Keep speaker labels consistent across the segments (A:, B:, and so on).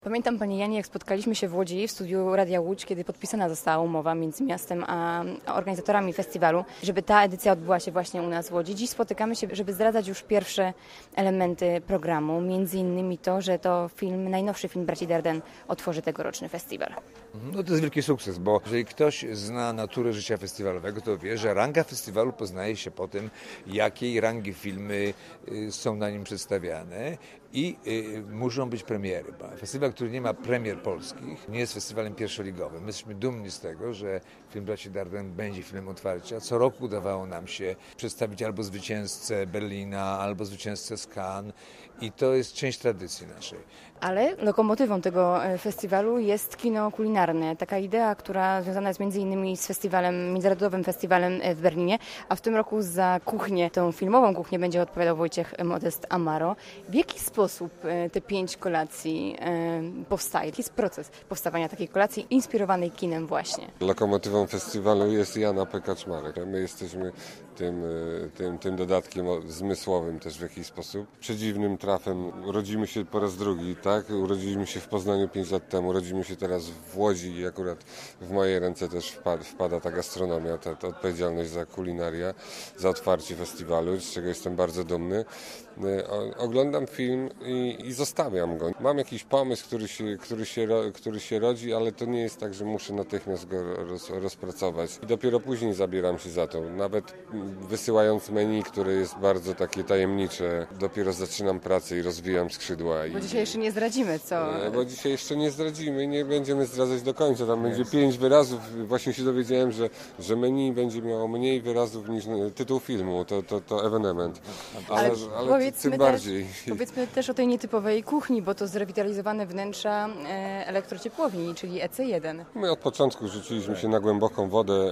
A: Pamiętam, Panie Janie, jak spotkaliśmy się w Łodzi w studiu Radia Łódź, kiedy podpisana została umowa między miastem a organizatorami festiwalu, żeby ta edycja odbyła się właśnie u nas w Łodzi. Dziś spotykamy się, żeby zdradzać już pierwsze elementy programu, między innymi to, że to najnowszy film Braci Dardenne otworzy tegoroczny festiwal.
B: No to jest wielki sukces, bo jeżeli ktoś zna naturę życia festiwalowego, to wie, że ranga festiwalu poznaje się po tym, jakiej rangi filmy są na nim przedstawiane i muszą być premiery. Festiwal, który nie ma premier polskich, nie jest festiwalem pierwszoligowym. My jesteśmy dumni z tego, że film Braci Dardenne będzie filmem otwarcia. Co roku udawało nam się przedstawić albo zwycięzcę Berlina, albo zwycięzcę z Cannes i to jest część tradycji naszej.
A: Ale lokomotywą tego festiwalu jest kino kulinarne. Taka idea, która związana jest między innymi z festiwalem, międzynarodowym festiwalem w Berlinie, a w tym roku za kuchnię, tą filmową kuchnię będzie odpowiadał Wojciech Modest Amaro. W jaki sposób te 5 kolacji powstaje? Jaki jest proces powstawania takiej kolacji inspirowanej kinem właśnie?
C: Lokomotywą festiwalu jest Jana P. Kaczmarek. My jesteśmy tym dodatkiem zmysłowym też w jakiś sposób. Przedziwnym trafem urodzimy się po raz drugi, tak? Urodziliśmy się w Poznaniu 5 lat temu, urodzimy się teraz w Łodzi i akurat w moje ręce też wpada ta gastronomia, ta odpowiedzialność za kulinarię, za otwarcie festiwalu, z czego jestem bardzo dumny. Oglądam film i zostawiam go. Mam jakiś pomysł, który się rodzi, ale to nie jest tak, że muszę natychmiast go rozpracować. I dopiero później zabieram się za to. Nawet wysyłając menu, które jest bardzo takie tajemnicze, dopiero zaczynam pracę i rozwijam skrzydła.
A: Bo dzisiaj jeszcze nie zdradzimy, co?
C: Bo dzisiaj jeszcze nie zdradzimy i nie będziemy zdradzać do końca. Tam będzie 5 wyrazów. Właśnie się dowiedziałem, że menu będzie miało mniej wyrazów niż tytuł filmu. To ewenement. Ale tym bardziej.
A: Powiedzmy też o tej nietypowej kuchni, bo to zrewitalizowane wnętrza elektrociepłowni, czyli EC1.
C: My od początku rzuciliśmy się na głęboką wodę,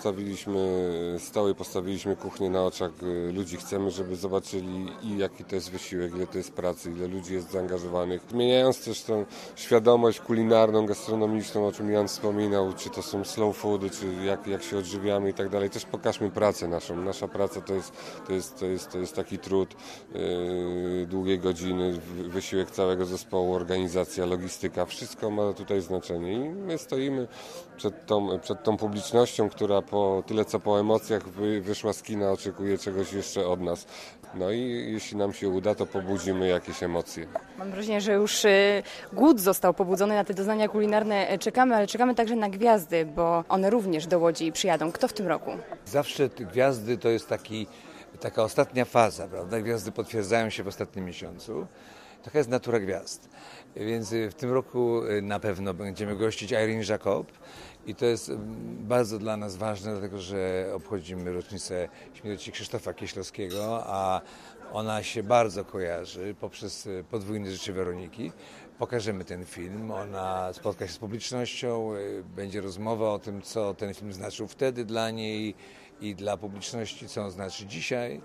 C: postawiliśmy kuchnię na oczach ludzi. Chcemy, żeby zobaczyli i jaki to jest wysiłek, ile to jest pracy, ile ludzi jest zaangażowanych. Zmieniając też tą świadomość kulinarną, gastronomiczną, o czym Jan wspominał, czy to są slow foody, czy jak się odżywiamy i tak dalej. Też pokażmy pracę naszą. Nasza praca to jest taki trud, długie godziny, wysiłek całego zespołu, organizacja, logistyka. Wszystko ma tutaj znaczenie i my stoimy przed tą publicznością, która tyle co po emocjach wyszła z kina, oczekuje czegoś jeszcze od nas. No i jeśli nam się uda, to pobudzimy jakieś emocje.
A: Mam wrażenie, że już głód został pobudzony na te doznania kulinarne. Czekamy, ale czekamy także na gwiazdy, bo one również do Łodzi przyjadą. Kto w tym roku?
B: Zawsze te gwiazdy to jest taka ostatnia faza, prawda? Gwiazdy potwierdzają się w ostatnim miesiącu. Taka jest natura gwiazd. Więc w tym roku na pewno będziemy gościć Irene Jacob i to jest bardzo dla nas ważne, dlatego że obchodzimy rocznicę śmierci Krzysztofa Kieślowskiego, a ona się bardzo kojarzy poprzez podwójne życie Weroniki. Pokażemy ten film, ona spotka się z publicznością, będzie rozmowa o tym, co ten film znaczył wtedy dla niej i dla publiczności, co on znaczy dzisiaj.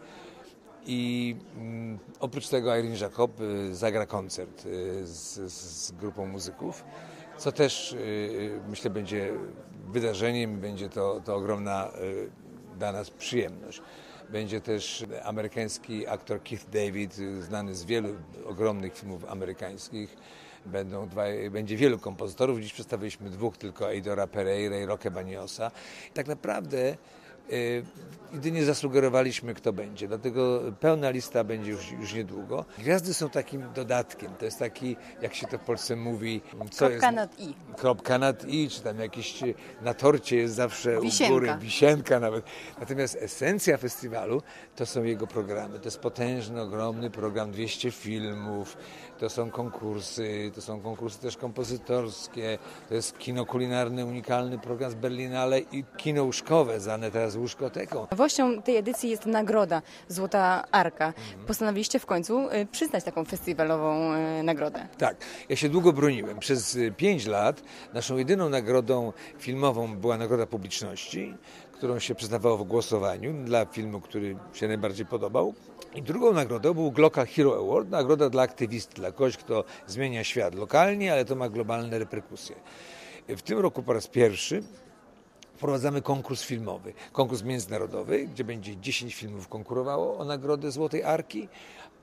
B: I oprócz tego Irene Jacob zagra koncert z grupą muzyków, co też myślę będzie wydarzeniem, będzie to ogromna dla nas przyjemność. Będzie też amerykański aktor Keith David, znany z wielu ogromnych filmów amerykańskich. Będzie wielu kompozytorów. Dziś przedstawiliśmy 2 tylko, Eidora Pereira i Roque Baniosa. Tak naprawdę jedynie zasugerowaliśmy, kto będzie, dlatego pełna lista będzie już niedługo. Gwiazdy są takim dodatkiem, to jest taki, jak się to w Polsce mówi,
A: kropka nad i.
B: Kropka nad i, czy tam jakieś na torcie jest zawsze
A: wisienka.
B: U góry, wisienka nawet. Natomiast esencja festiwalu to są jego programy. To jest potężny, ogromny program, 200 filmów, to są konkursy też kompozytorskie, to jest kino kulinarne, unikalny program z Berlinale i kino łóżkowe, zwane teraz łóżkoteką.
A: Nowością tej edycji jest nagroda Złota Arka. Postanowiliście w końcu przyznać taką festiwalową nagrodę.
B: Tak, ja się długo broniłem. Przez 5 lat naszą jedyną nagrodą filmową była nagroda publiczności, którą się przyznawało w głosowaniu dla filmu, który się najbardziej podobał. I drugą nagrodą był Glocka Hero Award, nagroda dla aktywisty, dla kogoś, kto zmienia świat lokalnie, ale to ma globalne reperkusje. W tym roku po raz pierwszy wprowadzamy konkurs filmowy, konkurs międzynarodowy, gdzie będzie 10 filmów konkurowało o nagrodę Złotej Arki,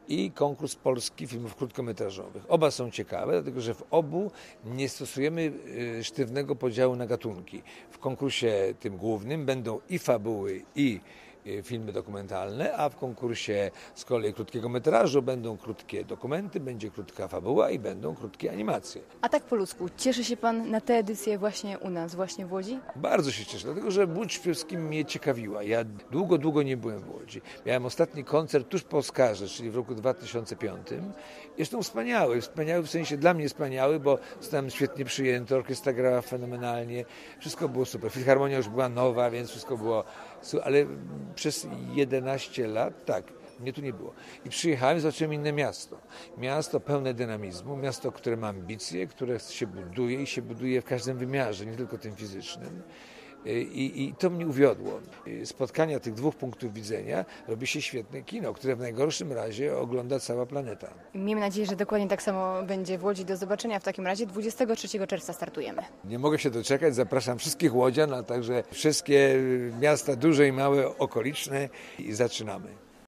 B: i konkurs polski filmów krótkometrażowych. Oba są ciekawe, dlatego że w obu nie stosujemy sztywnego podziału na gatunki. W konkursie tym głównym będą i fabuły, i filmy dokumentalne, a w konkursie z kolei krótkiego metrażu będą krótkie dokumenty, będzie krótka fabuła i będą krótkie animacje.
A: A tak po ludzku, cieszy się Pan na tę edycję właśnie u nas, właśnie w Łodzi?
B: Bardzo się cieszę, dlatego że Łódź przede wszystkim mnie ciekawiła. Ja długo nie byłem w Łodzi. Miałem ostatni koncert tuż po Oscarze, czyli w roku 2005. Zresztą wspaniały w sensie dla mnie wspaniały, bo zostałem świetnie przyjęty, orkiestra grała fenomenalnie, wszystko było super. Filharmonia już była nowa, więc wszystko było super, ale przez 11 lat, tak, mnie tu nie było. I przyjechałem, zobaczyłem inne miasto. Miasto pełne dynamizmu, miasto, które ma ambicje, które się buduje i się buduje w każdym wymiarze, nie tylko tym fizycznym. I to mnie uwiodło. Spotkania tych dwóch punktów widzenia robi się świetne kino, które w najgorszym razie ogląda cała planeta.
A: Miejmy nadzieję, że dokładnie tak samo będzie w Łodzi. Do zobaczenia w takim razie. 23 czerwca startujemy.
B: Nie mogę się doczekać, zapraszam wszystkich łodzian, a także wszystkie miasta duże i małe okoliczne i zaczynamy.